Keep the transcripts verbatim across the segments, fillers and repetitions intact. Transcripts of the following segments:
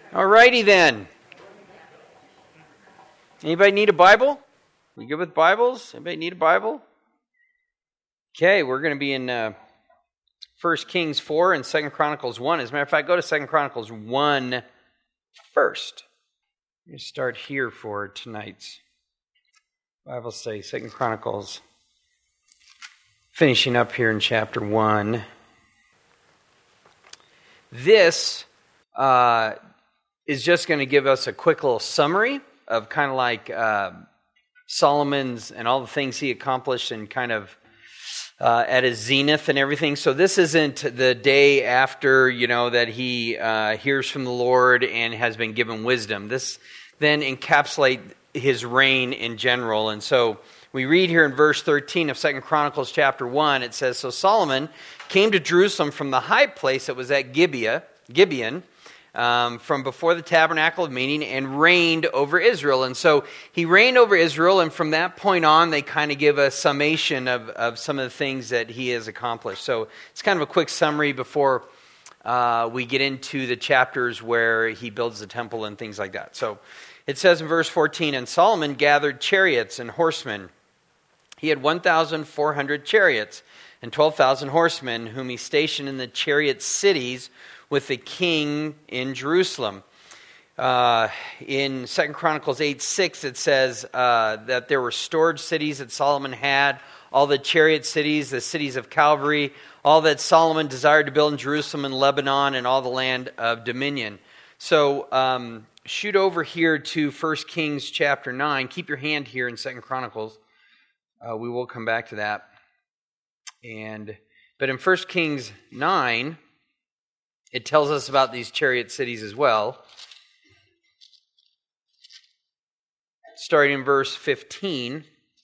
Alrighty then. Anybody need a Bible? We good with Bibles? Anybody need a Bible? Okay, we're going to be in uh, First Kings four and Second Chronicles one. As a matter of fact, go to Second Chronicles one first. Let me start here for tonight's Bible study. Second Chronicles, finishing up here in chapter one. This uh, is just going to give us a quick little summary of kind of like uh, Solomon's and all the things he accomplished and kind of uh, at his zenith and everything. So this isn't the day after, you know, that he uh, hears from the Lord and has been given wisdom. This then encapsulates his reign in general. And so we read here in verse thirteen of Second Chronicles chapter one, it says, "So Solomon came to Jerusalem from the high place that was at Gibeah, Gibeon, Um, from before the tabernacle of meeting, and reigned over Israel." And so he reigned over Israel, and from that point on, they kind of give a summation of, of some of the things that he has accomplished. So it's kind of a quick summary before uh, we get into the chapters where he builds the temple and things like that. So it says in verse fourteen, "And Solomon gathered chariots and horsemen. He had one thousand four hundred chariots and twelve thousand horsemen, whom he stationed in the chariot cities with the king in Jerusalem." Uh, in Second Chronicles eight six, it says uh, that there were stored cities that Solomon had, all the chariot cities, the cities of Calvary, all that Solomon desired to build in Jerusalem and Lebanon, and all the land of dominion. So um, shoot over here to First Kings chapter nine. Keep your hand here in Second Chronicles. Uh, we will come back to that. And but in First Kings nine, it tells us about these chariot cities as well. Starting in verse fifteen.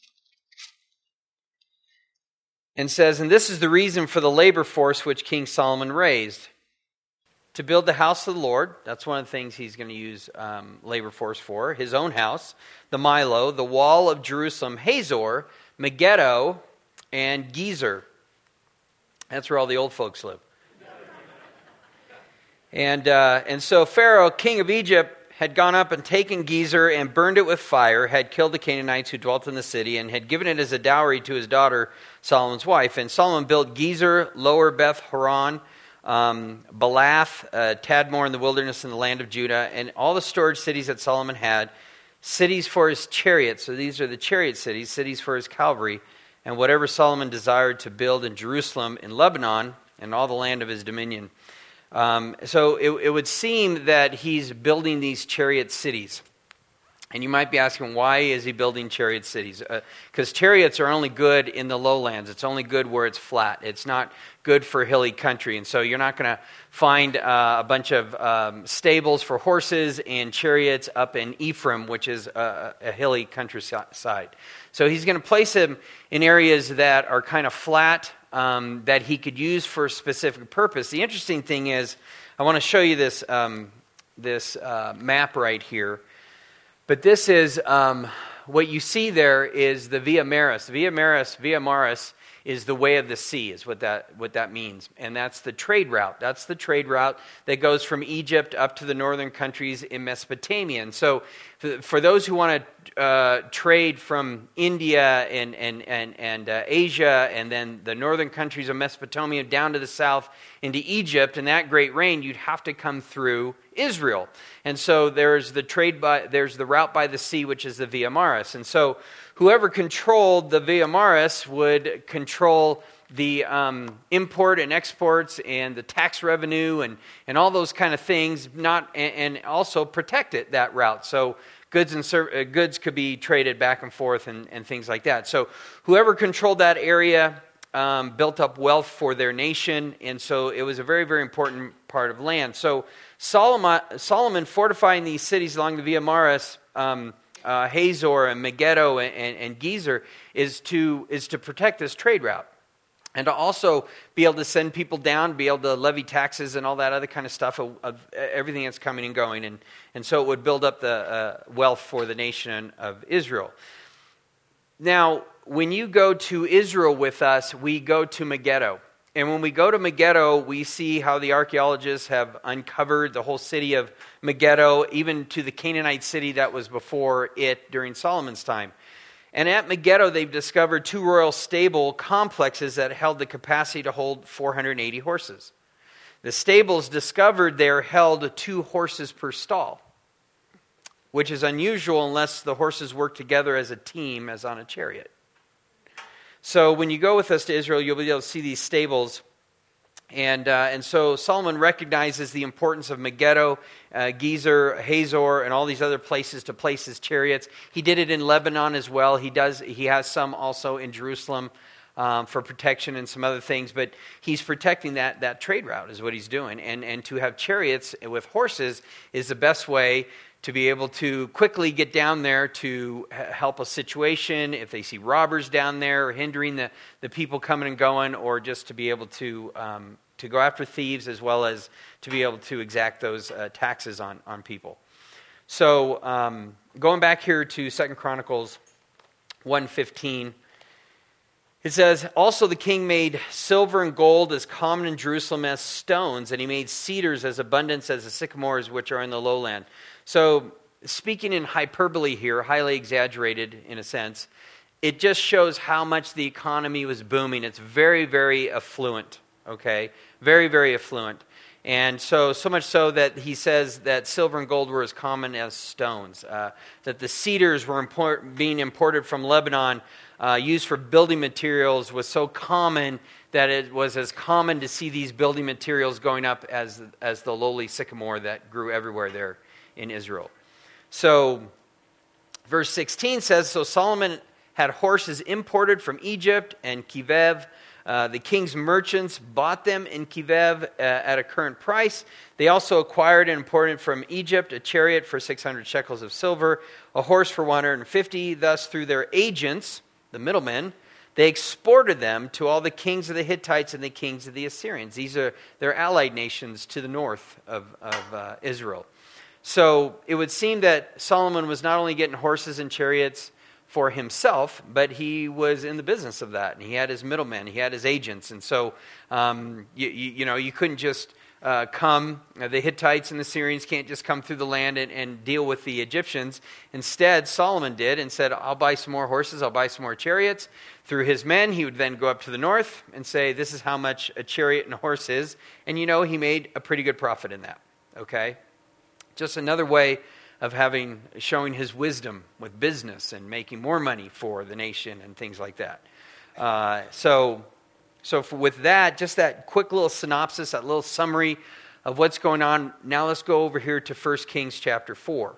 And says, "And this is the reason for the labor force which King Solomon raised. To build the house of the Lord," that's one of the things he's going to use um, labor force for, "his own house, the Milo, the wall of Jerusalem, Hazor, Megiddo, and Gezer." That's where all the old folks live. And uh, and so Pharaoh, king of Egypt, had gone up and taken Gezer and burned it with fire, had killed the Canaanites who dwelt in the city, and had given it as a dowry to his daughter, Solomon's wife. And Solomon built Gezer, Lower Beth Horon, um, Balath, uh, Tadmor in the wilderness in the land of Judah, and all the storage cities that Solomon had, cities for his chariots. So these are the chariot cities, cities for his cavalry, and whatever Solomon desired to build in Jerusalem, in Lebanon, and all the land of his dominion. Um, so it, it would seem that he's building these chariot cities. And you might be asking, why is he building chariot cities? Because uh, chariots are only good in the lowlands. It's only good where it's flat. It's not good for hilly country. And so you're not going to find uh, a bunch of um, stables for horses and chariots up in Ephraim, which is a, a hilly countryside. So he's going to place him in areas that are kind of flat, Um, that he could use for a specific purpose. The interesting thing is, I want to show you this um, this uh, map right here. But this is, um, what you see there is the Via Maris. Via Maris, Via Maris is the way of the sea, is what that what that means. And that's the trade route. That's the trade route that goes from Egypt up to the northern countries in Mesopotamia. And so for, for those who want to uh, trade from India and and and, and uh, Asia, and then the northern countries of Mesopotamia down to the south into Egypt, and that great reign, you'd have to come through Israel. And so there's the trade by there's the route by the sea, which is the Via Maris. And so whoever controlled the Via Maris would control the um, import and exports and the tax revenue and, and all those kind of things, not and, and also protect it, that route. So goods and serv- uh, goods could be traded back and forth and, and things like that. So whoever controlled that area um, built up wealth for their nation, and so it was a very, very important part of land. So Solomon, Solomon fortifying these cities along the Via Maris, um, Uh, Hazor and Megiddo and, and, and Gezer, is to is to protect this trade route, and to also be able to send people down, be able to levy taxes and all that other kind of stuff of, of everything that's coming and going, and and so it would build up the uh, wealth for the nation of Israel. Now, when you go to Israel with us, we go to Megiddo. And when we go to Megiddo, we see how the archaeologists have uncovered the whole city of Megiddo, even to the Canaanite city that was before it during Solomon's time. And at Megiddo, they've discovered two royal stable complexes that held the capacity to hold four hundred eighty horses. The stables discovered there held two horses per stall, which is unusual unless the horses work together as a team, as on a chariot. So when you go with us to Israel, you'll be able to see these stables. And uh, and so Solomon recognizes the importance of Megiddo, uh, Gezer, Hazor, and all these other places to place his chariots. He did it in Lebanon as well. He does. He has some also in Jerusalem um, for protection and some other things. But he's protecting that that trade route is what he's doing. And and to have chariots with horses is the best way to be able to quickly get down there to help a situation, if they see robbers down there, or hindering the, the people coming and going, or just to be able to um, to go after thieves, as well as to be able to exact those uh, taxes on, on people. So um, going back here to Second Chronicles one fifteen, it says, also the king made silver and gold as common in Jerusalem as stones, and he made cedars as abundant as the sycamores which are in the lowland. So, speaking in hyperbole here, highly exaggerated in a sense, it just shows how much the economy was booming. It's very, very affluent, okay? Very, very affluent. And so, so much so that he says that silver and gold were as common as stones. Uh, that the cedars were import- being imported from Lebanon, uh, used for building materials, was so common that it was as common to see these building materials going up as, as the lowly sycamore that grew everywhere there in Israel. So, verse sixteen says, so Solomon had horses imported from Egypt and Kivev. Uh, the king's merchants bought them in Kivev uh, at a current price. They also acquired and imported from Egypt a chariot for six hundred shekels of silver, a horse for one hundred fifty. Thus, through their agents, the middlemen, they exported them to all the kings of the Hittites and the kings of the Assyrians. These are their allied nations to the north of, of uh, Israel. So it would seem that Solomon was not only getting horses and chariots for himself, but he was in the business of that. And he had his middlemen, he had his agents. And so, um, you, you, you know, you couldn't just uh, come, the Hittites and the Syrians can't just come through the land and, and deal with the Egyptians. Instead, Solomon did and said, I'll buy some more horses, I'll buy some more chariots. Through his men, he would then go up to the north and say, this is how much a chariot and a horse is. And you know, he made a pretty good profit in that, okay? Just another way of having, showing his wisdom with business and making more money for the nation and things like that. Uh, so, so for, with that, just that quick little synopsis, that little summary of what's going on. Now let's go over here to First Kings chapter four.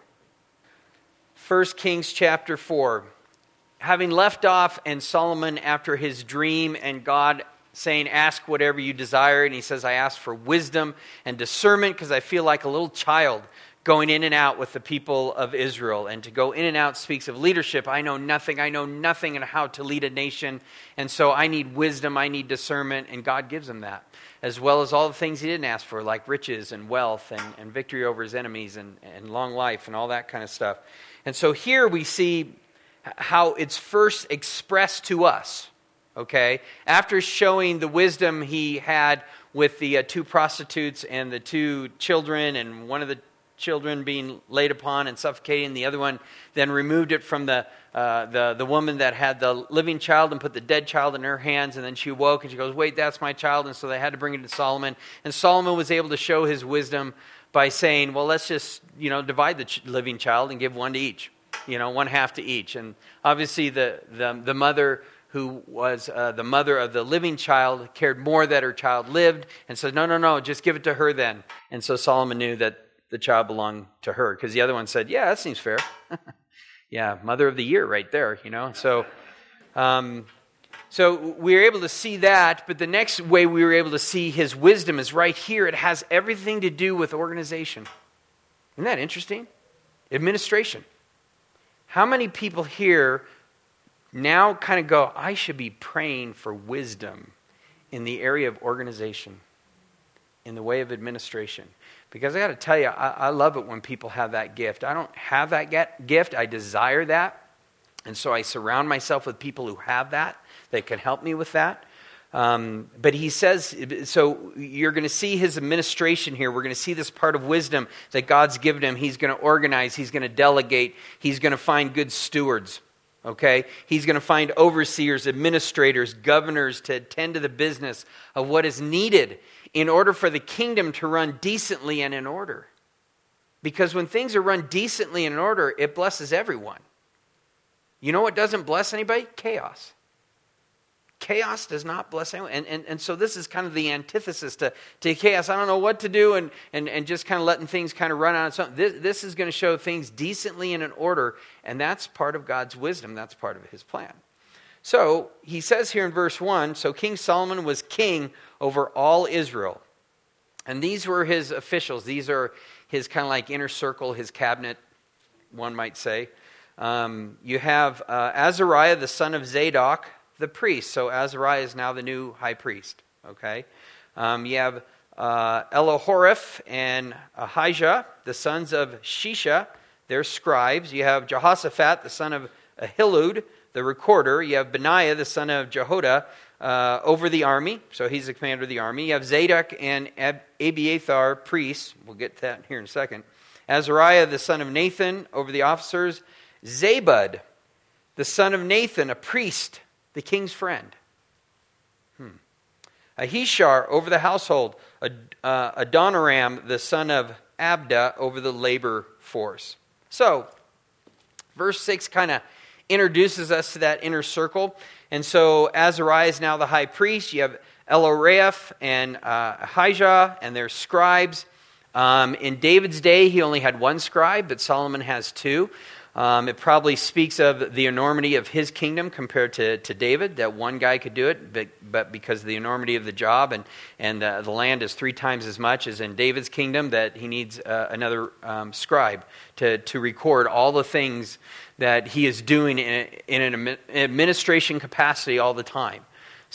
First Kings chapter four. Having left off, and Solomon after his dream, and God saying, ask whatever you desire. And he says, I ask for wisdom and discernment because I feel like a little child going in and out with the people of Israel. And to go in and out speaks of leadership. I know nothing. I know nothing on how to lead a nation. And so I need wisdom. I need discernment. And God gives him that. As well as all the things he didn't ask for, like riches and wealth and, and victory over his enemies and, and long life and all that kind of stuff. And so here we see how it's first expressed to us. Okay, after showing the wisdom he had with the uh, two prostitutes and the two children, and one of the children being laid upon and suffocating, the other one then removed it from the uh, the the woman that had the living child and put the dead child in her hands, and then she awoke and she goes, "Wait, that's my child," and so they had to bring it to Solomon, and Solomon was able to show his wisdom by saying, "Well, let's just you know divide the ch- living child and give one to each, you know, one half to each," and obviously the the the mother, who was uh, the mother of the living child, cared more that her child lived, and said, no, no, no, just give it to her then. And so Solomon knew that the child belonged to her, because the other one said, yeah, that seems fair. Yeah, mother of the year right there, you know. So um, so we were able to see that, but the next way we were able to see his wisdom is right here. It has everything to do with organization. Isn't that interesting? Administration. How many people here now kind of go, I should be praying for wisdom in the area of organization, in the way of administration? Because I got to tell you, I, I love it when people have that gift. I don't have that get, gift. I desire that. And so I surround myself with people who have that, that can help me with that. Um, but he says, so you're going to see his administration here. We're going to see this part of wisdom that God's given him. He's going to organize. He's going to delegate. He's going to find good stewards. Okay? He's going to find overseers, administrators, governors to attend to the business of what is needed in order for the kingdom to run decently and in order. Because when things are run decently and in order, it blesses everyone. You know what doesn't bless anybody? Chaos. Chaos does not bless anyone. And, and, and so this is kind of the antithesis to, to chaos. I don't know what to do, and, and, and just kind of letting things kind of run on its own. This, this is going to show things decently and in order, and that's part of God's wisdom. That's part of his plan. So he says here in verse one, so King Solomon was king over all Israel. And these were his officials. These are his kind of like inner circle, his cabinet, one might say. Um, you have uh, Azariah, the son of Zadok, the priest. So Azariah is now the new high priest. Okay. Um, you have uh, Elohoreph and Ahijah, the sons of Shisha, they're scribes. You have Jehoshaphat, the son of Ahilud, the recorder. You have Benaiah, the son of Jehoiada, uh, over the army. So he's the commander of the army. You have Zadok and Ab- Abiathar, priests. We'll get to that here in a second. Azariah, the son of Nathan, over the officers. Zabud, the son of Nathan, a priest, the king's friend. Hmm. Ahishar over the household. Ad- uh, Adoniram, the son of Abda, over the labor force. So, verse six kind of introduces us to that inner circle. And so, Azariah is now the high priest. You have Eloreph and uh, Ahijah and their scribes. Um, in David's day, he only had one scribe, but Solomon has two. Um, it probably speaks of the enormity of his kingdom compared to, to David, that one guy could do it, but, but because of the enormity of the job and, and uh, the land is three times as much as in David's kingdom, that he needs uh, another um, scribe to, to record all the things that he is doing in, in an administration capacity all the time.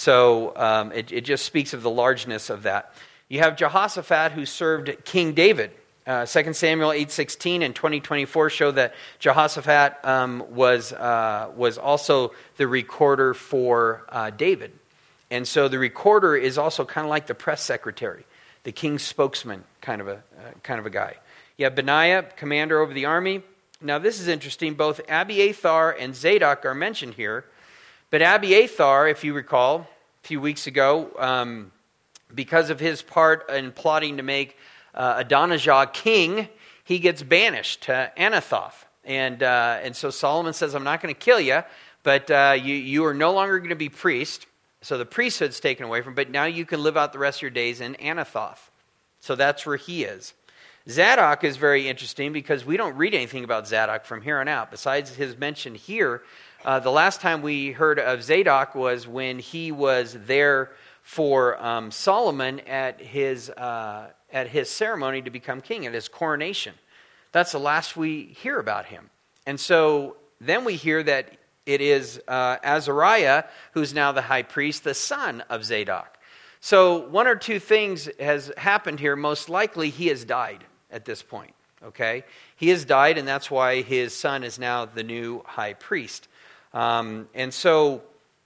So um, it, it just speaks of the largeness of that. You have Jehoshaphat, who served King David. Uh, Second Samuel eight sixteen and twenty twenty-four show that Jehoshaphat um, was uh, was also the recorder for uh, David. And so the recorder is also kind of like the press secretary, the king's spokesman kind of a uh, kind of a guy. You have Benaiah, commander over the army. Now this is interesting. Both Abiathar and Zadok are mentioned here. But Abiathar, if you recall, a few weeks ago, um, because of his part in plotting to make Uh, Adonijah king, he gets banished to Anathoth. And uh, and so Solomon says, I'm not going to kill you, but uh, you, you are no longer going to be priest. So the priesthood's taken away from him, but now you can live out the rest of your days in Anathoth. So that's where he is. Zadok is very interesting because we don't read anything about Zadok from here on out. Besides his mention here, uh, the last time we heard of Zadok was when he was there for um, Solomon at his uh, at his ceremony to become king, at his coronation. That's the last we hear about him. And so then we hear that it is uh, Azariah, who's now the high priest, the son of Zadok. So one or two things has happened here. Most likely he has died at this point. Okay, he has died, and that's why his son is now the new high priest. Um, and so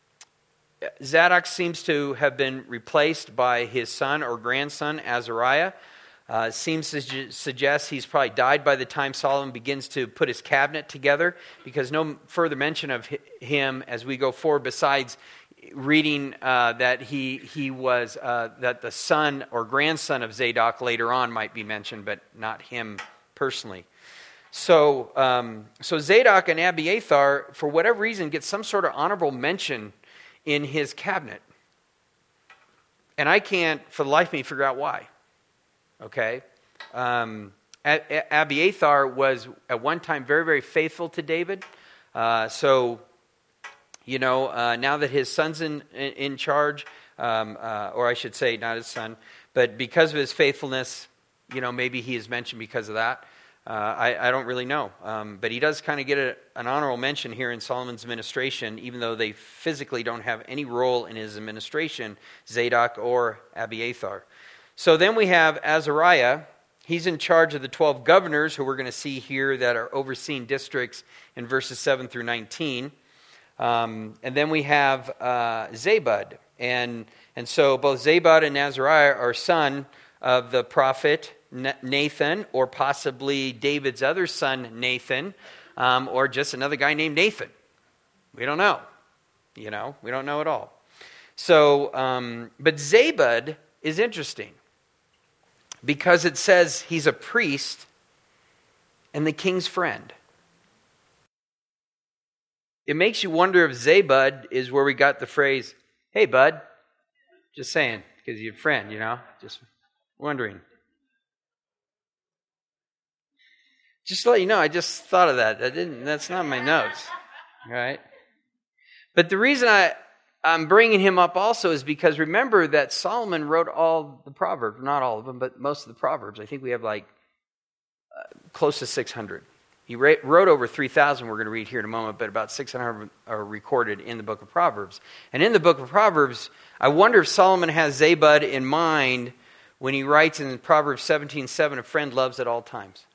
Zadok seems to have been replaced by his son or grandson, Azariah. Uh, seems to su- suggest he's probably died by the time Solomon begins to put his cabinet together, because no further mention of hi- him as we go forward, besides reading uh, that he he was uh, that the son or grandson of Zadok later on might be mentioned, but not him personally. So, um, so Zadok and Abiathar, for whatever reason, get some sort of honorable mention in his cabinet. And I can't, for the life of me, figure out why. Okay? Um, Abiathar was at one time very, very faithful to David. Uh, so, you know, uh, now that his son's in, in charge, um, uh, or I should say not his son, but because of his faithfulness, you know, maybe he is mentioned because of that. Uh, I, I don't really know. Um, but he does kind of get a, an honorable mention here in Solomon's administration, even though they physically don't have any role in his administration, Zadok or Abiathar. So then we have Azariah. He's in charge of the twelve governors who we're going to see here that are overseeing districts in verses seven through nineteen. Um, and then we have uh, Zabud. And and so both Zabad and Azariah are son of the prophet Nathan, or possibly David's other son Nathan, um, or just another guy named Nathan. We don't know. You know, we don't know at all. So, um, but Zabad is interesting because it says he's a priest and the king's friend. It makes you wonder if Zabad is where we got the phrase, "Hey, bud." Just saying, because you're a friend, you know? Just wondering. Just to let you know, I just thought of that. That didn't. That's not my notes, right? But the reason I, I'm bringing him up also is because remember that Solomon wrote all the Proverbs. Not all of them, but most of the Proverbs. I think we have like uh, close to six hundred. He wrote over three thousand, we're going to read here in a moment, but about six hundred are recorded in the book of Proverbs. And in the book of Proverbs, I wonder if Solomon has Zabad in mind when he writes in Proverbs seventeen seven, "A friend loves at all times."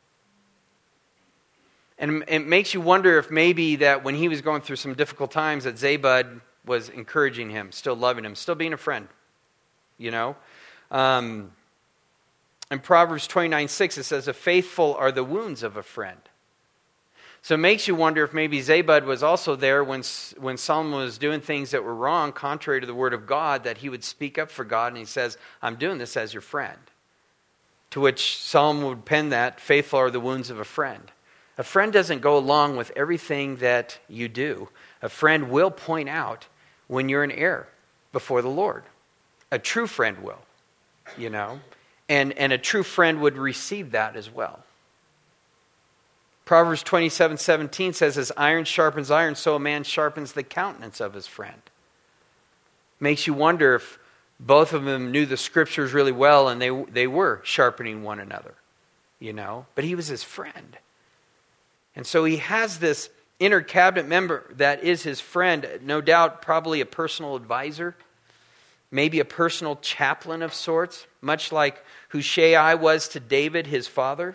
And it makes you wonder if maybe that when he was going through some difficult times, that Zabad was encouraging him, still loving him, still being a friend, you know? Um, in Proverbs twenty-nine six, it says, "A faithful are the wounds of a friend." So it makes you wonder if maybe Zabad was also there when, when Solomon was doing things that were wrong, contrary to the word of God, that he would speak up for God, and he says, "I'm doing this as your friend." To which Solomon would pen that, "Faithful are the wounds of a friend." A friend doesn't go along with everything that you do. A friend will point out when you're in error before the Lord. A true friend will, you know, and, and a true friend would receive that as well. Proverbs twenty-seven seventeen says, "As iron sharpens iron, so a man sharpens the countenance of his friend." Makes you wonder if both of them knew the scriptures really well and they they were sharpening one another, you know. But he was his friend. And so he has this inner cabinet member that is his friend, no doubt probably a personal advisor, maybe a personal chaplain of sorts, much like Hushai was to David, his father.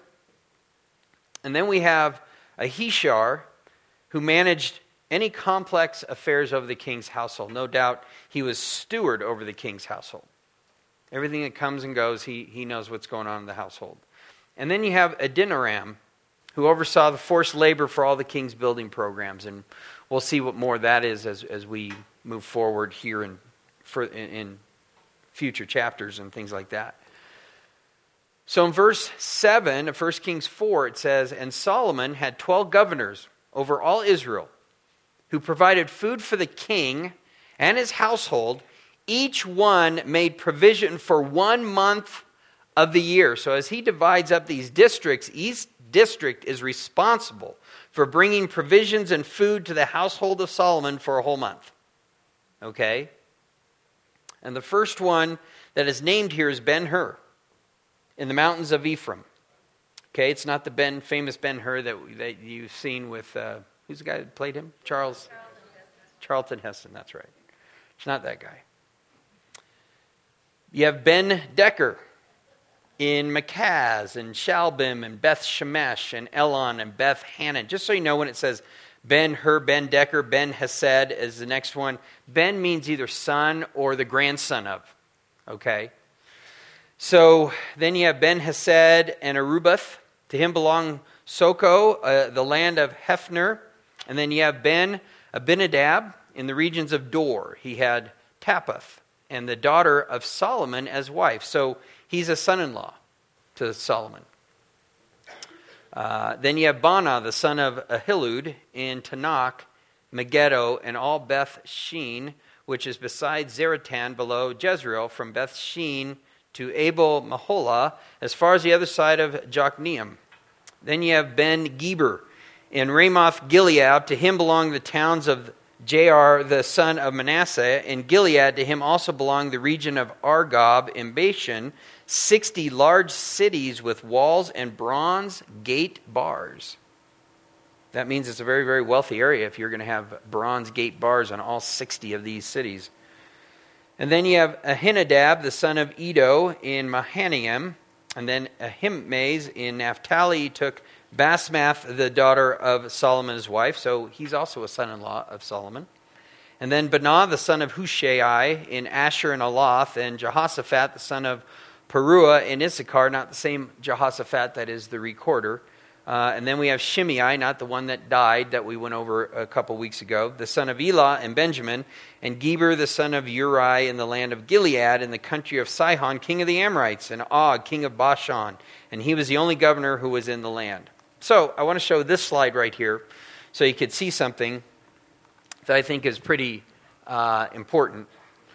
And then we have Ahishar, who managed any complex affairs of the king's household. No doubt he was steward over the king's household. Everything that comes and goes, he, he knows what's going on in the household. And then you have Adoniram, who oversaw the forced labor for all the king's building programs. And we'll see what more that is as, as we move forward here in, for, in, in future chapters and things like that. So in verse seven of First Kings four, it says, "And Solomon had twelve governors over all Israel, who provided food for the king and his household. Each one made provision for one month of the year." So as he divides up these districts, each district is responsible for bringing provisions and food to the household of Solomon for a whole month. Okay? And the first one that is named here is Ben-Hur, in the mountains of Ephraim. Okay, it's not the Ben, famous Ben-Hur that, that you've seen with, uh, who's the guy that played him? Charles? Charlton Heston, that's right. It's not that guy. You have Ben-Decker in Makaz and Shalbim and Beth Shemesh and Elon and Beth Hanan. Just so you know, when it says Ben-Hur, Ben-Decker, Ben-Hesed is the next one. Ben means either son or the grandson of. Okay? So then you have Ben-Hesed and Arubath. To him belong Soko, uh, the land of Hefner. And then you have Ben-Abinadab in the regions of Dor. He had Tapputh and the daughter of Solomon as wife. So he's a son-in-law to Solomon. Uh, then you have Bana, the son of Ahilud, in Tanakh, Megiddo, and all Beth Shean, which is beside Zaratan below Jezreel, from Beth Shean to Abel Maholah, as far as the other side of Jokneam. Then you have Ben-Geber in Ramoth Gilead. To him belong the towns of Jair, the son of Manasseh. In Gilead, to him also belong the region of Argob in Bashan, sixty large cities with walls and bronze gate bars. That means it's a very, very wealthy area if you're going to have bronze gate bars on all sixty of these cities. And then you have Ahinadab, the son of Edo, in Mahanaim. And then Ahimaaz in Naphtali. He took Basmath, the daughter of Solomon's wife. So he's also a son-in-law of Solomon. And then Benah, the son of Hushai, in Asher and Aloth, and Jehoshaphat, the son of Peruah in Issachar, not the same Jehoshaphat that is the recorder. Uh, and then we have Shimei, not the one that died that we went over a couple weeks ago, the son of Elah and Benjamin, and Geber, the son of Uri, in the land of Gilead, in the country of Sihon, king of the Amorites, and Og, king of Bashan. And he was the only governor who was in the land. So I want to show this slide right here so you could see something that I think is pretty uh, important.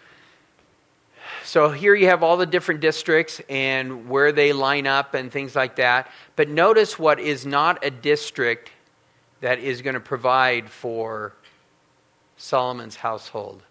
So here you have all the different districts and where they line up and things like that. But notice what is not a district that is going to provide for Solomon's household.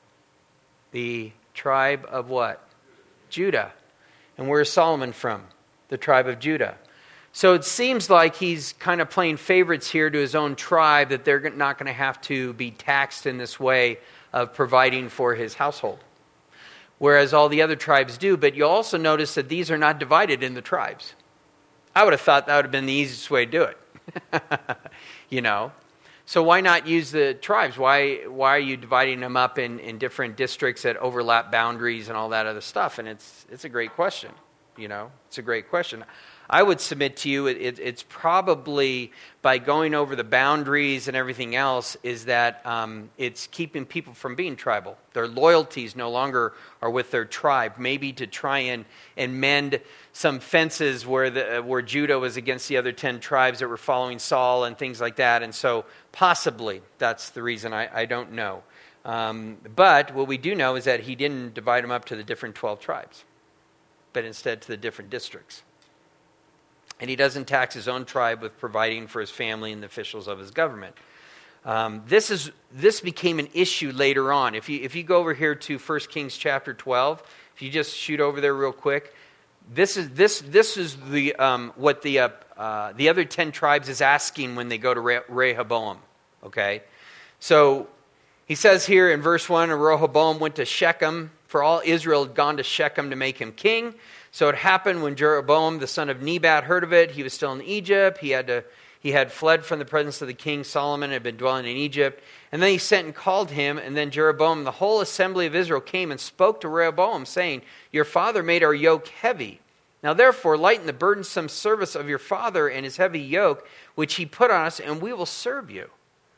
The tribe of what? Judah. And where is Solomon from? The tribe of Judah. So it seems like he's kind of playing favorites here to his own tribe, that they're not going to have to be taxed in this way of providing for his household, whereas all the other tribes do. But you'll also notice that these are not divided in the tribes. I would have thought that would have been the easiest way to do it. You know? So why not use the tribes? Why why are you dividing them up in, in different districts that overlap boundaries and all that other stuff? And it's it's a great question. You know? It's a great question. I would submit to you, it, it, it's probably by going over the boundaries and everything else, is that um, it's keeping people from being tribal. Their loyalties no longer are with their tribe. Maybe to try and, and mend some fences where the where Judah was against the other ten tribes that were following Saul and things like that. And so possibly that's the reason. I, I don't know. Um, but what we do know is that he didn't divide them up to the different twelve tribes, but instead to the different districts. And he doesn't tax his own tribe with providing for his family and the officials of his government. Um, this is this became an issue later on. If you if you go over here to First Kings chapter twelve, if you just shoot over there real quick, this is this this is the um, what the uh, uh, the other ten tribes is asking when they go to Re- Rehoboam. Okay, so he says here in verse one, and Rehoboam went to Shechem, for all Israel had gone to Shechem to make him king. So it happened when Jeroboam, the son of Nebat, heard of it. He was still in Egypt. He had to, he had fled from the presence of the king Solomon and had been dwelling in Egypt. And then he sent and called him. And then Jeroboam, the whole assembly of Israel, came and spoke to Rehoboam, saying, "Your father made our yoke heavy. Now therefore lighten the burdensome service of your father and his heavy yoke, which he put on us, and we will serve you."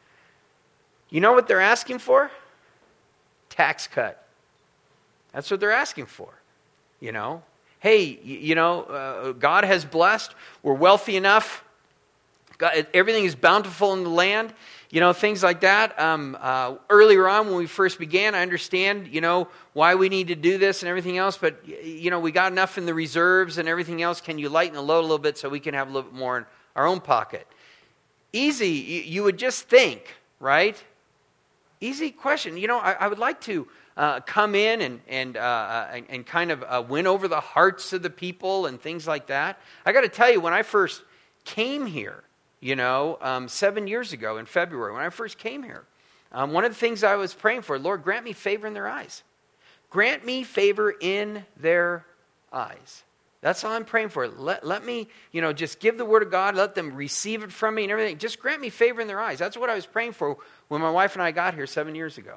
You know what they're asking for? Tax cut. That's what they're asking for. You know? Hey, you know, uh, God has blessed. We're wealthy enough. God, everything is bountiful in the land. You know, things like that. Um, uh, earlier on when we first began, I understand, you know, why we need to do this and everything else. But, you know, we got enough in the reserves and everything else. Can you lighten the load a little bit so we can have a little bit more in our own pocket? Easy, you would just think, right? Easy question. You know, I, I would like to Uh, come in and and, uh, and and kind of uh, win over the hearts of the people and things like that. I got to tell you, when I first came here, you know, um, seven years ago in February, when I first came here, um, one of the things I was praying for, Lord, grant me favor in their eyes. Grant me favor in their eyes. That's all I'm praying for. Let, let me, you know, just give the word of God. Let them receive it from me and everything. Just grant me favor in their eyes. That's what I was praying for when my wife and I got here seven years ago.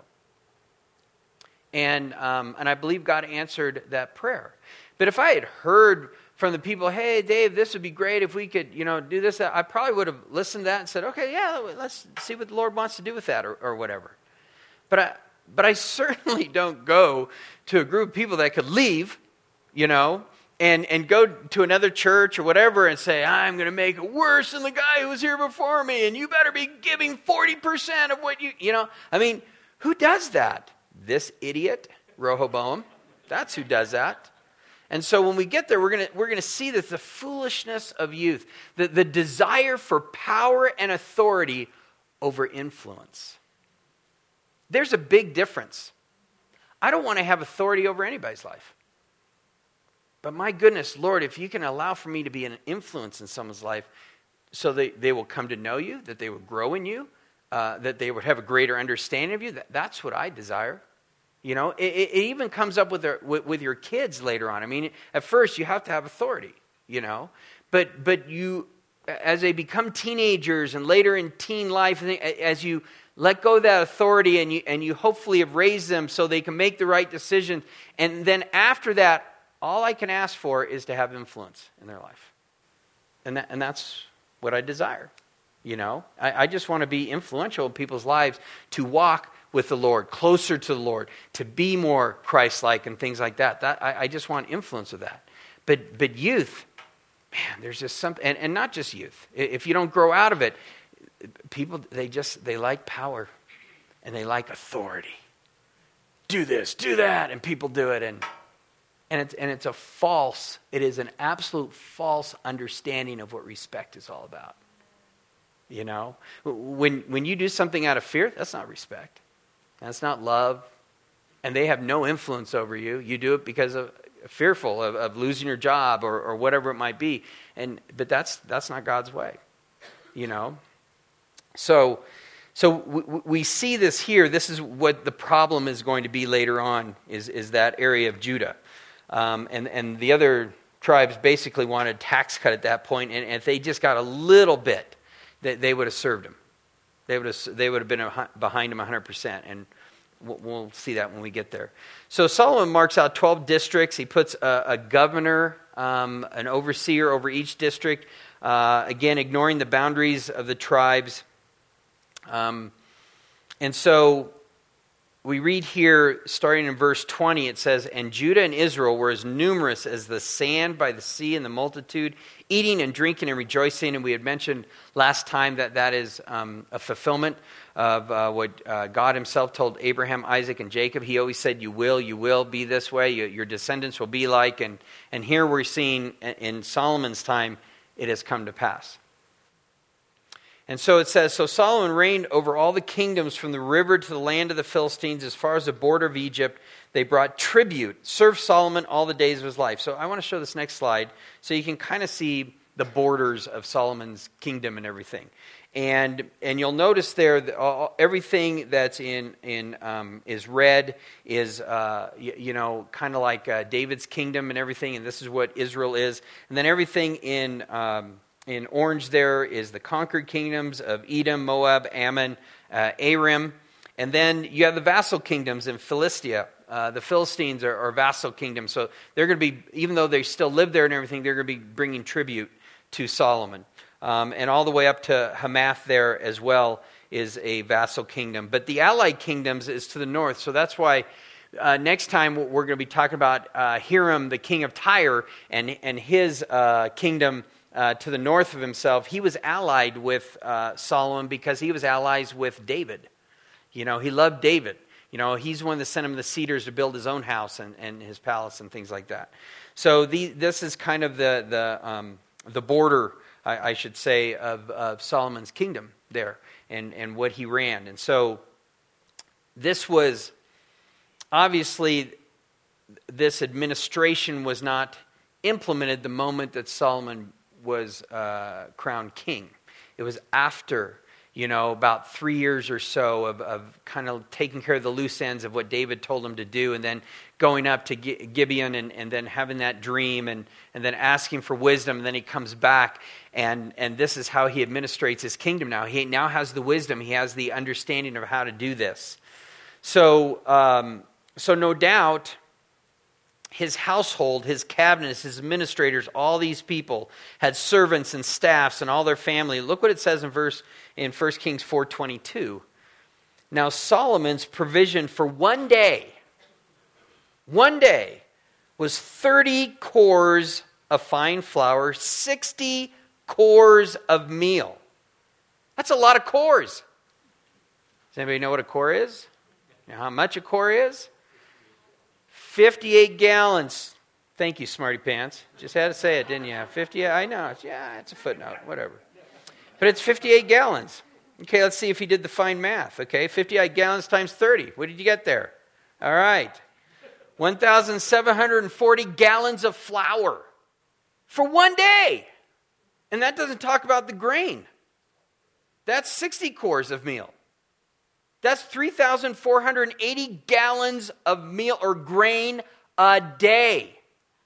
And um, and I believe God answered that prayer. But if I had heard from the people, "Hey, Dave, this would be great if we could, you know, do this," I probably would have listened to that and said, "Okay, yeah, let's see what the Lord wants to do with that," or, or whatever. But I, but I certainly don't go to a group of people that could leave, you know, and, and go to another church or whatever and say, "I'm going to make it worse than the guy who was here before me, and you better be giving forty percent of what you," you know. I mean, who does that? This idiot, Rehoboam. That's who does that. And so when we get there, we're going to we're going to see that the foolishness of youth, the, the desire for power and authority over influence. There's a big difference. I don't want to have authority over anybody's life. But my goodness, Lord, if you can allow for me to be an influence in someone's life so they, they will come to know you, that they will grow in you, uh, that they would have a greater understanding of you, that, that's what I desire. You know, it, it even comes up with, their, with with your kids later on. I mean, at first you have to have authority, you know, but but you, as they become teenagers and later in teen life, as you let go of that authority, and you and you hopefully have raised them so they can make the right decision. And then after that, all I can ask for is to have influence in their life. And that, and that's what I desire. You know, I, I just want to be influential in people's lives, to walk with the Lord, closer to the Lord, to be more Christ-like and things like that. That I, I just want influence of that. But but youth, man, there's just something, and, and not just youth. If you don't grow out of it, people, they just, they like power and they like authority. Do this, do that, and people do it. And and it's, and it's a false, it is an absolute false understanding of what respect is all about. You know, when when you do something out of fear, that's not respect. That's not love. And they have no influence over you. You do it because of fearful of, of losing your job or, or whatever it might be. And but that's that's not God's way. You know. So so we, we see this here. This is what the problem is going to be later on. Is is that area of Judah, um, and and the other tribes basically wanted a tax cut at that point. And, and if they just got a little bit, they, they would have served him. They would have they would have been behind him one hundred percent. And we'll see that when we get there. So Solomon marks out twelve districts. He puts a, a governor, um, an overseer over each district. Uh, again, ignoring the boundaries of the tribes. Um, and so we read here, starting in verse twenty, it says, "And Judah and Israel were as numerous as the sand by the sea in the multitude, eating and drinking and rejoicing." And we had mentioned last time that that is um, a fulfillment of uh, what uh, God himself told Abraham, Isaac, and Jacob. He always said, you will, you will be this way, you, your descendants will be like. And, and here we're seeing in Solomon's time, it has come to pass. And so it says, "So Solomon reigned over all the kingdoms from the river to the land of the Philistines as far as the border of Egypt. They brought tribute, served Solomon all the days of his life." So I want to show this next slide so you can kind of see the borders of Solomon's kingdom and everything. And and you'll notice there that all, everything that's in in um, is red is uh, you, you know kind of like uh, David's kingdom and everything, and this is what Israel is. And then everything in um, in orange there is the conquered kingdoms of Edom, Moab, Ammon, uh, Aram, and then you have the vassal kingdoms in Philistia. Uh, the Philistines are, are vassal kingdoms, so they're going to be, even though they still live there and everything, they're going to be bringing tribute to Solomon. Um, and all the way up to Hamath there as well is a vassal kingdom. But the allied kingdoms is to the north. So that's why uh, next time we're going to be talking about uh, Hiram, the king of Tyre, and, and his uh, kingdom uh, to the north of himself. He was allied with uh, Solomon because he was allies with David. You know, he loved David. You know, he's the one that sent him the cedars to build his own house and, and his palace and things like that. So the, this is kind of the, the, um, the border, I, I should say, of, of Solomon's kingdom there and, and what he ran. And so this was, obviously, this administration was not implemented the moment that Solomon was uh, crowned king. It was after, you know, about three years or so of, of kind of taking care of the loose ends of what David told him to do, and then going up to Gibeon and, and then having that dream and, and then asking for wisdom, and then he comes back, and, and this is how he administrates his kingdom now. He now has the wisdom. He has the understanding of how to do this. So, um, so no doubt, his household, his cabinets, his administrators, all these people had servants and staffs and all their family. Look what it says in verse in First Kings four twenty-two. "Now Solomon's provision for one day, one day, was thirty cores of fine flour, sixty cores of meal." That's a lot of cores. Does anybody know what a core is? You know how much a core is? fifty-eight gallons. Thank you, Smarty Pants. Just had to say it, didn't you? fifty, I know. Yeah, it's a footnote, whatever. But it's fifty-eight gallons. Okay, let's see if he did the fine math. Okay, fifty-eight gallons times thirty. What did you get there? All right. one thousand seven hundred forty gallons of flour for one day. And that doesn't talk about the grain. That's sixty cores of meal. That's three thousand four hundred eighty gallons of meal or grain a day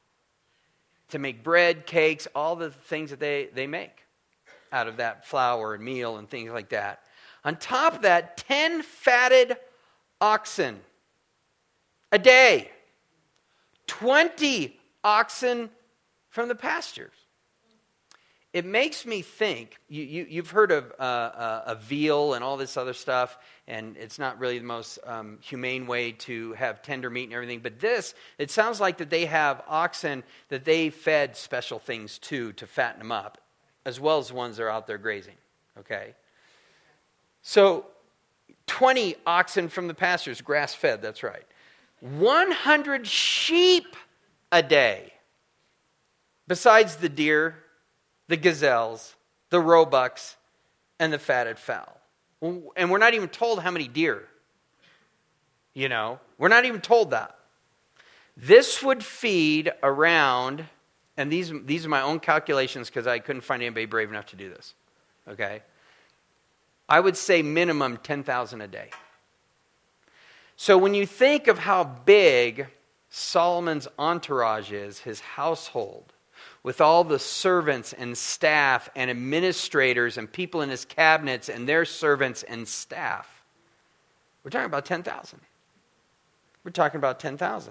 to make bread, cakes, all the things that they, they make out of that flour and meal and things like that. On top of that, ten fatted oxen a day. twenty oxen from the pastures. It makes me think, you, you, you've heard of uh, uh, a veal and all this other stuff, and it's not really the most um, humane way to have tender meat and everything, but this, it sounds like that they have oxen that they fed special things to, to fatten them up, as well as the ones that are out there grazing, okay? So, twenty oxen from the pastures, grass-fed, that's right. one hundred sheep a day, besides the deer, the gazelles, the roebucks, and the fatted fowl. And we're not even told how many deer. You know, we're not even told that. This would feed around, and these, these are my own calculations because I couldn't find anybody brave enough to do this. Okay? I would say minimum ten thousand a day. So when you think of how big Solomon's entourage is, his household, with all the servants and staff and administrators and people in his cabinets and their servants and staff, we're talking about ten thousand. We're talking about ten thousand.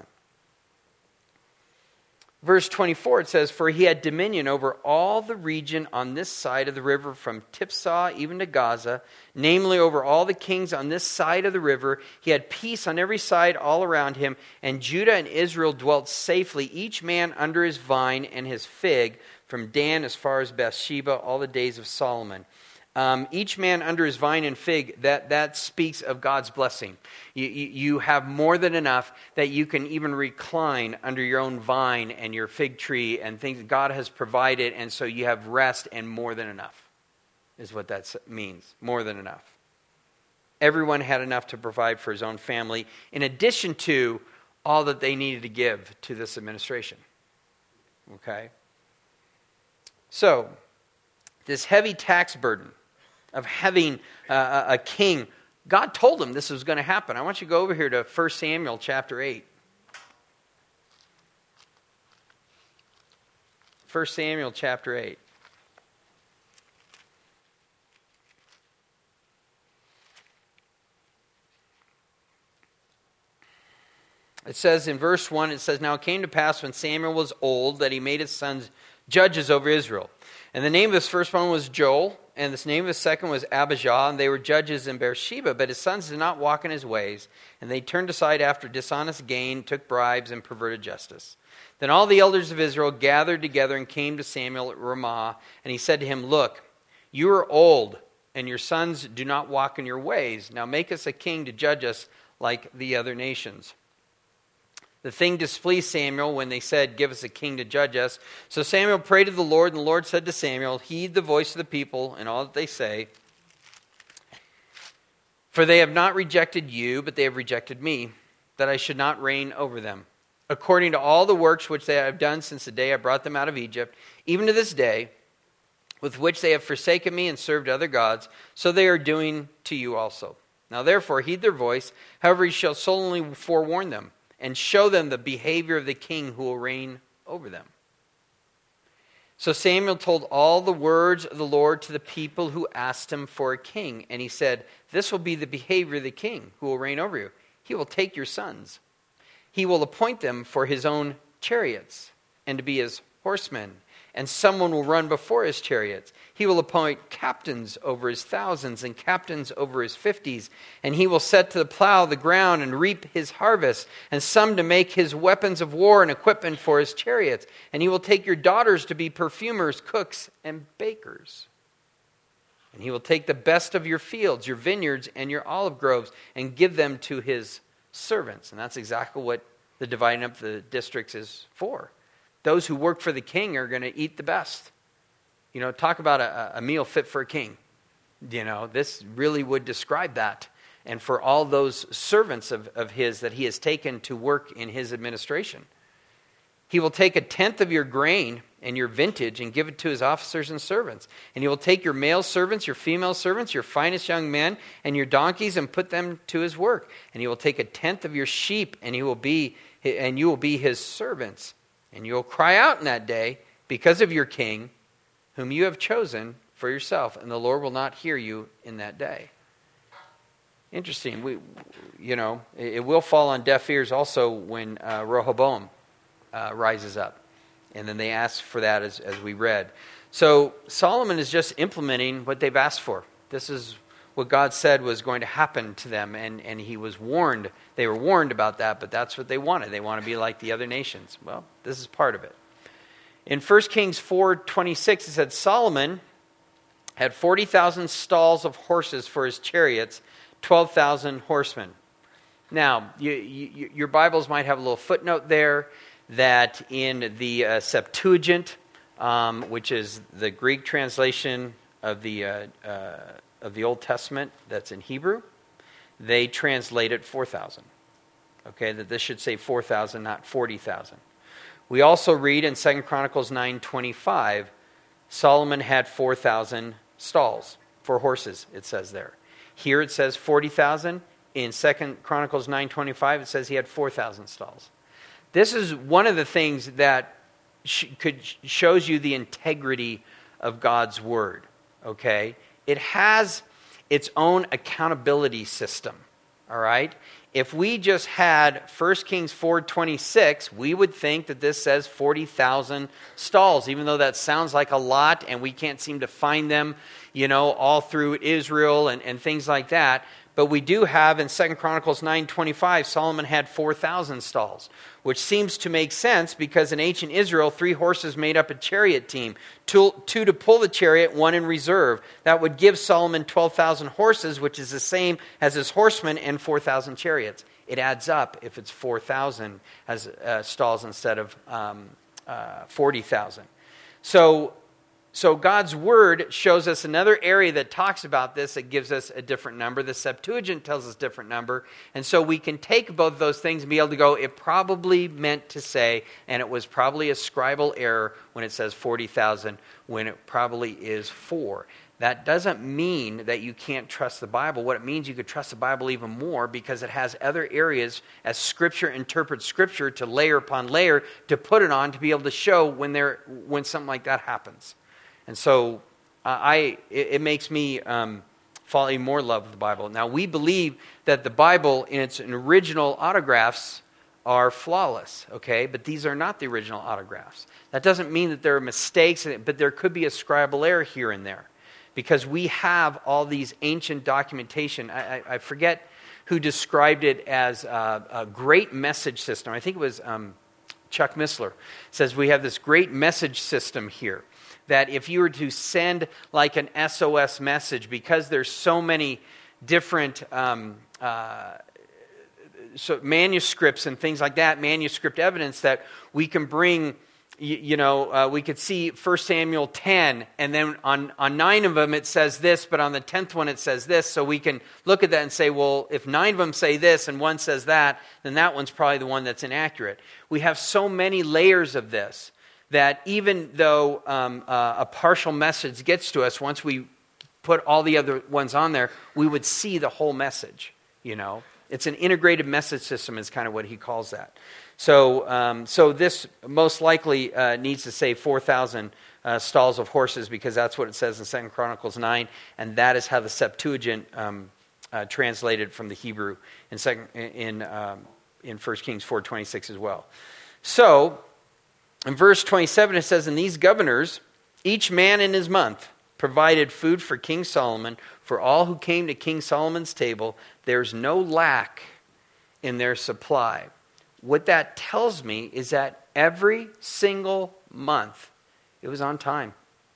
Verse twenty-four, it says, "For he had dominion over all the region on this side of the river, from Tiphsah even to Gaza, namely over all the kings on this side of the river. He had peace on every side all around him, and Judah and Israel dwelt safely, each man under his vine and his fig, from Dan as far as Bathsheba, all the days of Solomon." Um, each man under his vine and fig, that, that speaks of God's blessing. You, you, you have more than enough that you can even recline under your own vine and your fig tree and things that God has provided, and so you have rest and more than enough, is what that means. More than enough. Everyone had enough to provide for his own family, in addition to all that they needed to give to this administration. Okay? So, this heavy tax burden of having uh, a king, God told him this was going to happen. I want you to go over here to First Samuel chapter eight. First Samuel chapter eight. It says in verse one, it says, "Now it came to pass when Samuel was old that he made his sons judges over Israel. And the name of his first one was Joel, and the name of his second was Abijah, and they were judges in Beersheba. But his sons did not walk in his ways, and they turned aside after dishonest gain, took bribes, and perverted justice. Then all the elders of Israel gathered together and came to Samuel at Ramah, and he said to him, 'Look, you are old, and your sons do not walk in your ways. Now make us a king to judge us like the other nations.' The thing displeased Samuel when they said, 'Give us a king to judge us.' So Samuel prayed to the Lord, and the Lord said to Samuel, 'Heed the voice of the people and all that they say. For they have not rejected you, but they have rejected me, that I should not reign over them. According to all the works which they have done since the day I brought them out of Egypt, even to this day, with which they have forsaken me and served other gods, so they are doing to you also. Now therefore heed their voice, however you shall solemnly forewarn them, and show them the behavior of the king who will reign over them.' So Samuel told all the words of the Lord to the people who asked him for a king. And he said, 'This will be the behavior of the king who will reign over you. He will take your sons. He will appoint them for his own chariots and to be his horsemen. And someone will run before his chariots. He will appoint captains over his thousands and captains over his fifties. And he will set to the plow the ground and reap his harvest. And some to make his weapons of war and equipment for his chariots. And he will take your daughters to be perfumers, cooks, and bakers. And he will take the best of your fields, your vineyards, and your olive groves, and give them to his servants.'" And that's exactly what the dividing up the districts is for. Those who work for the king are going to eat the best. You know, talk about a, a meal fit for a king. You know, this really would describe that. And for all those servants of, of his that he has taken to work in his administration. He will take a tenth of your grain and your vintage and give it to his officers and servants. And he will take your male servants, your female servants, your finest young men, and your donkeys and put them to his work. And he will take a tenth of your sheep, and he will be and you will be his servants. And you will cry out in that day because of your king, whom you have chosen for yourself, and the Lord will not hear you in that day." Interesting. We, you know, it, it will fall on deaf ears also when uh, Rehoboam uh, rises up. And then they ask for that as, as we read. So Solomon is just implementing what they've asked for. This is what God said was going to happen to them. And, and he was warned. They were warned about that, but that's what they wanted. They want to be like the other nations. Well, this is part of it. In First Kings four twenty-six, it said, Solomon had forty thousand stalls of horses for his chariots, twelve thousand horsemen. Now, you, you, your Bibles might have a little footnote there that in the uh, Septuagint, um, which is the Greek translation of the uh, uh, of the Old Testament that's in Hebrew, they translate it four thousand. Okay, that this should say four thousand, not forty thousand. We also read in Second Chronicles nine twenty-five, Solomon had four thousand stalls for horses, it says there. Here it says forty thousand. In Second Chronicles nine twenty-five, it says he had four thousand stalls. This is one of the things that sh- could shows you the integrity of God's word. Okay, it has its own accountability system. All right, if we just had First Kings four twenty-six, we would think that this says forty thousand stalls, even though that sounds like a lot, and we can't seem to find them, you know, all through Israel and, and things like that. But we do have in Second Chronicles nine twenty-five, Solomon had four thousand stalls, which seems to make sense because in ancient Israel, three horses made up a chariot team, two, two to pull the chariot, one in reserve. That would give Solomon twelve thousand horses, which is the same as his horsemen, and four thousand chariots. It adds up if it's four thousand as uh, stalls instead of um, uh, forty thousand. So... So God's word shows us another area that talks about this that gives us a different number. The Septuagint tells us a different number. And so we can take both of those things and be able to go, it probably meant to say, and it was probably a scribal error when it says forty thousand, when it probably is four. That doesn't mean that you can't trust the Bible. What it means, you could trust the Bible even more because it has other areas as Scripture interprets Scripture to layer upon layer to put it on to be able to show when there when something like that happens. And so uh, I, it, it makes me um, fall even more in love with the Bible. Now, we believe that the Bible in its original autographs are flawless, okay? But these are not the original autographs. That doesn't mean that there are mistakes in it, but there could be a scribal error here and there because we have all these ancient documentation. I, I, I forget who described it as a, a great message system. I think it was um, Chuck Missler. Says we have this great message system here. That if you were to send like an S O S message, because there's so many different um, uh, so manuscripts and things like that, manuscript evidence that we can bring, you, you know, uh, we could see First Samuel ten, and then on, on nine of them it says this, but on the tenth one it says this, so we can look at that and say, well, if nine of them say this and one says that, then that one's probably the one that's inaccurate. We have so many layers of this, that even though um, uh, a partial message gets to us, once we put all the other ones on there, we would see the whole message, you know. It's an integrated message system is kind of what he calls that. So um, so this most likely uh, needs to say four thousand uh, stalls of horses because that's what it says in Second Chronicles nine, and that is how the Septuagint um, uh, translated from the Hebrew in second, in um, in First Kings four twenty-six as well. So... in verse twenty-seven, it says, and these governors, each man in his month, provided food for King Solomon. For all who came to King Solomon's table, there's no lack in their supply. What that tells me is that every single month, it was on time.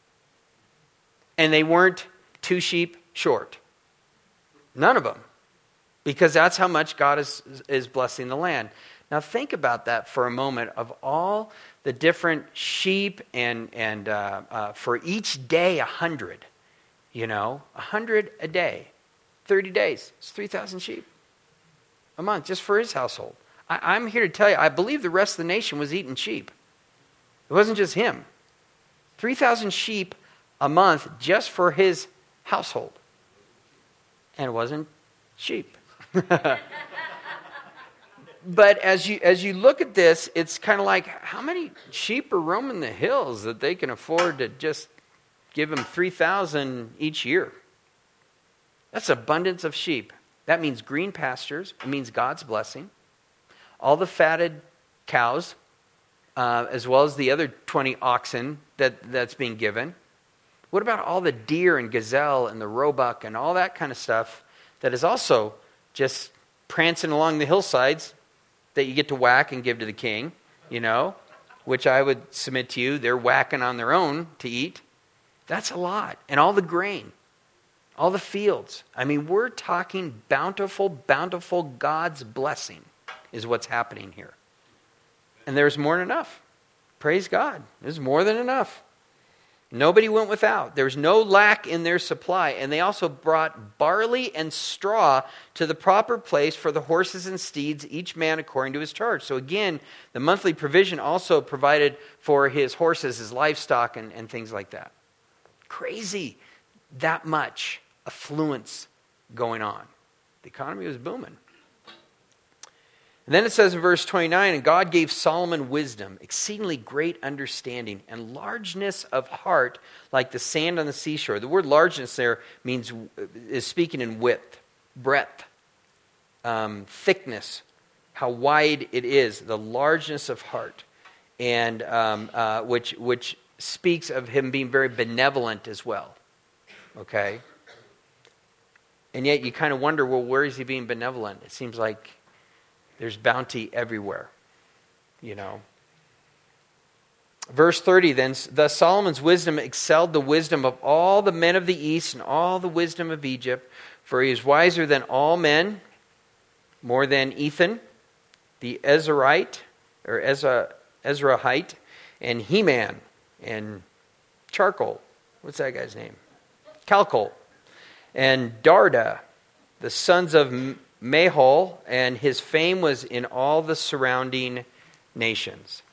And they weren't two sheep short. None of them. Because that's how much God is, is blessing the land. Now think about that for a moment, of all the different sheep and and uh, uh, for each day a hundred, you know, a hundred a day, thirty days. It's three thousand sheep a month just for his household. I, I'm here to tell you, I believe the rest of the nation was eating sheep. It wasn't just him. Three thousand sheep a month just for his household, and it wasn't sheep. But as you as you look at this, it's kind of like, how many sheep are roaming the hills that they can afford to just give them three thousand each year? That's abundance of sheep. That means green pastures. It means God's blessing. All the fatted cows, uh, as well as the other twenty oxen that, that's being given. What about all the deer and gazelle and the roebuck and all that kind of stuff that is also just prancing along the hillsides that you get to whack and give to the king, you know, which I would submit to you, they're whacking on their own to eat. That's a lot. And all the grain, all the fields. I mean, we're talking bountiful, bountiful God's blessing is what's happening here. And there's more than enough. Praise God. There's more than enough. Nobody went without. There was no lack in their supply. And they also brought barley and straw to the proper place for the horses and steeds, each man according to his charge. So again, the monthly provision also provided for his horses, his livestock, and, and things like that. Crazy. That much affluence going on. The economy was booming. And then it says in verse twenty-nine, and God gave Solomon wisdom, exceedingly great understanding, and largeness of heart like the sand on the seashore. The word largeness there means, is speaking in width, breadth, um, thickness, how wide it is, the largeness of heart, and um, uh, which which speaks of him being very benevolent as well. Okay? And yet you kind of wonder, well, where is he being benevolent? It seems like there's bounty everywhere, you know. Verse thirty, then, thus Solomon's wisdom excelled the wisdom of all the men of the east and all the wisdom of Egypt, for he is wiser than all men, more than Ethan, the Ezrahite, or Ezra, Ezrahite, and Heman, and Charcoal. What's that guy's name? Calcol. And Darda, the sons of Mahol, and his fame was in all the surrounding nations.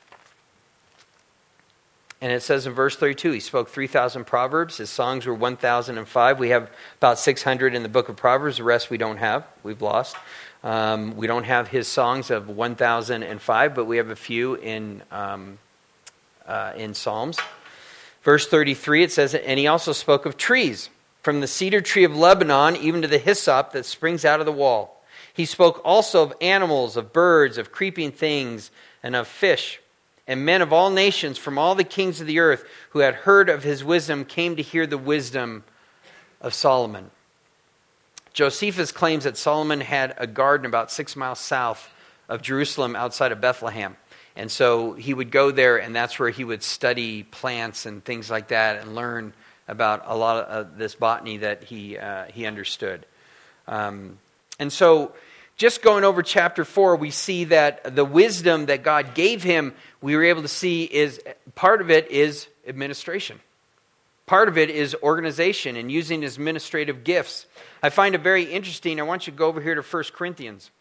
And it says in verse thirty-two, he spoke three thousand proverbs. His songs were one thousand five. We have about six hundred in the book of Proverbs. The rest we don't have. We've lost. Um, we don't have his songs of one thousand five, but we have a few in, um, uh, in Psalms. Verse thirty-three, it says, and he also spoke of trees, from the cedar tree of Lebanon even to the hyssop that springs out of the wall. He spoke also of animals, of birds, of creeping things, and of fish. And men of all nations from all the kings of the earth who had heard of his wisdom came to hear the wisdom of Solomon. Josephus claims that Solomon had a garden about six miles south of Jerusalem outside of Bethlehem. And so he would go there, and that's where he would study plants and things like that and learn about a lot of uh, this botany that he uh, he understood. Um, and so just going over chapter four, we see that the wisdom that God gave him, we were able to see is, part of it is administration. Part of it is organization and using his administrative gifts. I find it very interesting. I want you to go over here to First Corinthians.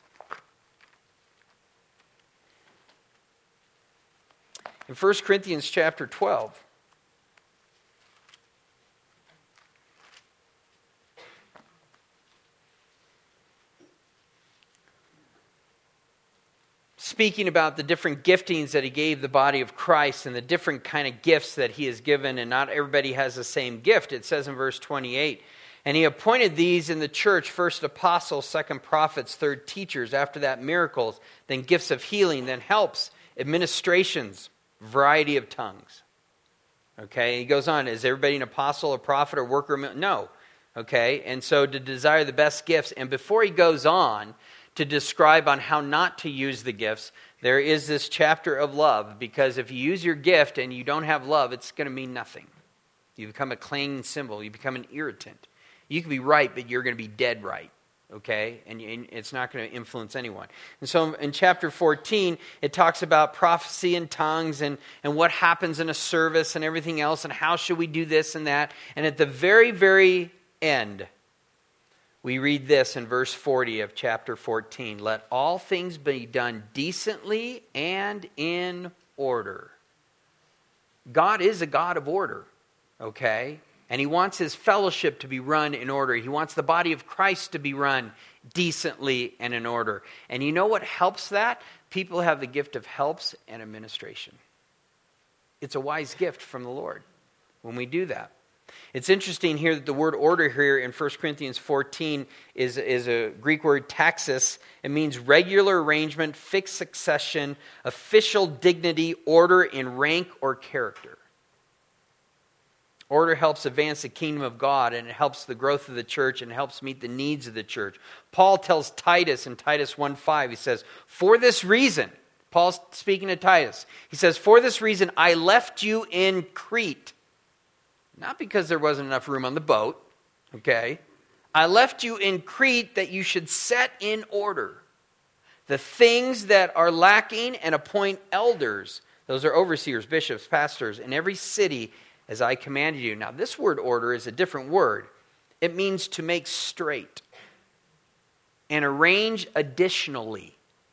In First Corinthians chapter twelve. Speaking about the different giftings that he gave the body of Christ and the different kind of gifts that he has given, and not everybody has the same gift. It says in verse twenty-eight, and he appointed these in the church, first apostles, second prophets, third teachers, after that miracles, then gifts of healing, then helps, administrations, variety of tongues. Okay, he goes on, is everybody an apostle, a prophet, or worker? No. Okay, and so to desire the best gifts, and before he goes on to describe on how not to use the gifts, there is this chapter of love, because if you use your gift and you don't have love, it's going to mean nothing. You become a clanging cymbal. You become an irritant. You can be right, but you're going to be dead right, okay? And, and it's not going to influence anyone. And so in chapter fourteen, it talks about prophecy and tongues and, and what happens in a service and everything else, and how should we do this and that. And at the very, very end, we read this in verse forty of chapter fourteen. Let all things be done decently and in order. God is a God of order, okay? And he wants his fellowship to be run in order. He wants the body of Christ to be run decently and in order. And you know what helps that? People have the gift of helps and administration. It's a wise gift from the Lord when we do that. It's interesting here that the word order here in First Corinthians fourteen is, is a Greek word taxis. It means regular arrangement, fixed succession, official dignity, order in rank or character. Order helps advance the kingdom of God, and it helps the growth of the church, and helps meet the needs of the church. Paul tells Titus in Titus one five, he says, for this reason, Paul's speaking to Titus, he says, for this reason I left you in Crete. Not because there wasn't enough room on the boat, okay? I left you in Crete that you should set in order the things that are lacking and appoint elders. Those are overseers, bishops, pastors, in every city as I commanded you. Now, this word order is a different word. It means to make straight and arrange additionally.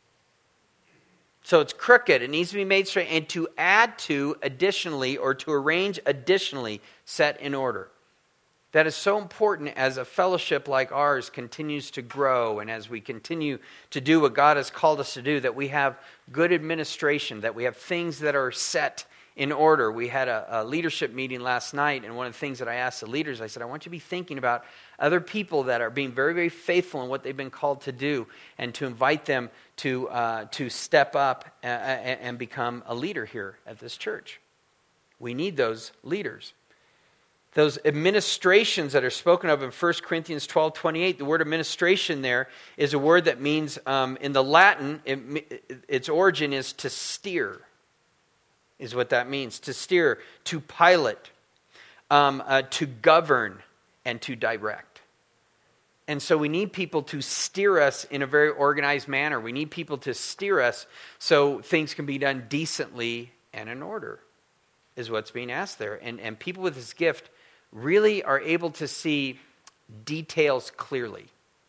So it's crooked. It needs to be made straight. And to add to additionally, or to arrange additionally, set in order. That is so important as a fellowship like ours continues to grow, and as we continue to do what God has called us to do, that we have good administration, that we have things that are set in order. We had a, a leadership meeting last night, and one of the things that I asked the leaders, I said, I want you to be thinking about other people that are being very, very faithful in what they've been called to do, and to invite them to uh, to step up and, and become a leader here at this church. We need those leaders. Those administrations that are spoken of in First Corinthians twelve twenty-eight, the word administration there is a word that means, um, in the Latin, it, its origin is to steer, is what that means. To steer, to pilot, um, uh, to govern, and to direct. And so we need people to steer us in a very organized manner. We need people to steer us so things can be done decently and in order, is what's being asked there. And, and people with this gift really are able to see details clearly.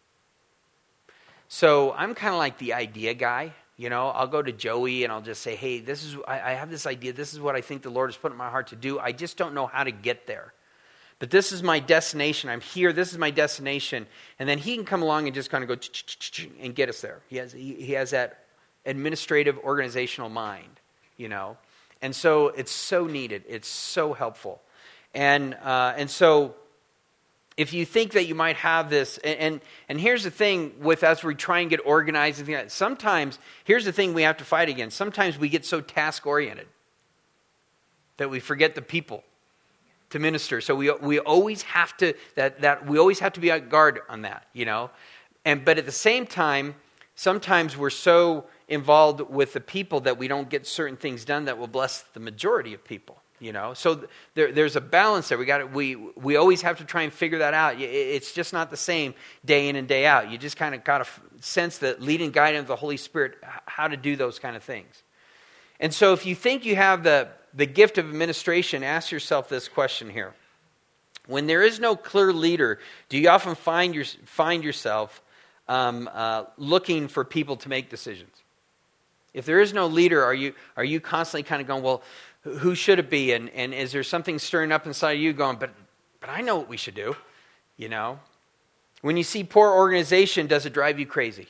So I'm kind of like the idea guy. You know, I'll go to Joey and I'll just say, hey, this is I, I have this idea. This is what I think the Lord has put in my heart to do. I just don't know how to get there. But this is my destination. I'm here. This is my destination. And then he can come along and just kind of go and get us there. He has he, he has that administrative, organizational mind, you know. And so it's so needed. It's so helpful. And uh, and so if you think that you might have this, and, and and here's the thing with as we try and get organized, and things like that, sometimes, here's the thing we have to fight against. Sometimes we get so task-oriented that we forget the people to minister. So we we always have to that that we always have to be on guard on that, you know. And but at the same time, sometimes we're so involved with the people that we don't get certain things done that will bless the majority of people, you know. So there, there's a balance there. We got we we always have to try and figure that out. It's just not the same day in and day out. You just kind of got to sense the lead and guidance of the Holy Spirit, how to do those kind of things. And so if you think you have the the gift of administration, ask yourself this question here. When there is no clear leader, do you often find your, find yourself um, uh, looking for people to make decisions? If there is no leader, are you are you constantly kind of going, well, who should it be? And, and is there something stirring up inside of you going, but but I know what we should do, you know? When you see poor organization, does it drive you crazy?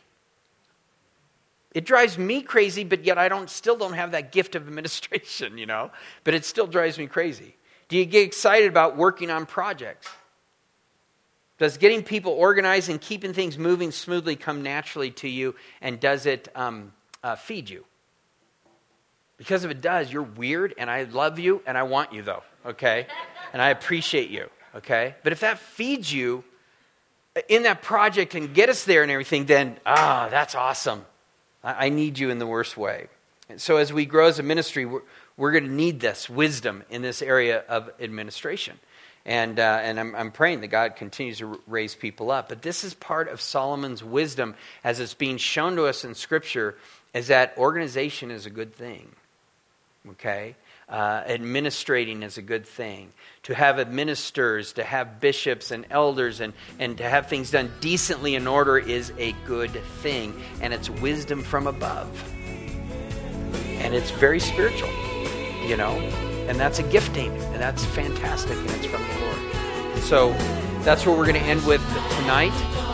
It drives me crazy, but yet I don't still don't have that gift of administration, you know. But it still drives me crazy. Do you get excited about working on projects? Does getting people organized and keeping things moving smoothly come naturally to you? And does it um, uh, feed you? Because if it does, you're weird, and I love you, and I want you, though, okay? And I appreciate you, okay? But if that feeds you in that project and get us there and everything, then, ah, that's awesome. I need you in the worst way. And so as we grow as a ministry, we're, we're going to need this wisdom in this area of administration. And uh, and I'm, I'm praying that God continues to raise people up. But this is part of Solomon's wisdom as it's being shown to us in Scripture, is that organization is a good thing. Okay? Uh, administrating is a good thing. To have administrators, to have bishops and elders, and, and to have things done decently in order is a good thing. And it's wisdom from above. And it's very spiritual, you know. And that's a gifting, and that's fantastic, and it's from the Lord. And so that's what we're going to end with tonight.